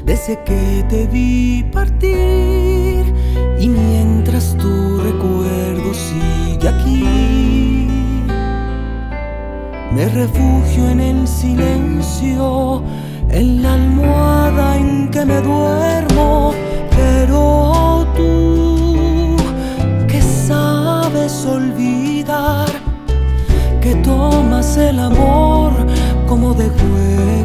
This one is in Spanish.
desde que te vi partir, y mientras tu recuerdo sigue aquí, me refugio en el silencio, en la almohada en que me duermo. Pero tú, que sabes olvidar, que tomas el amor como de juego,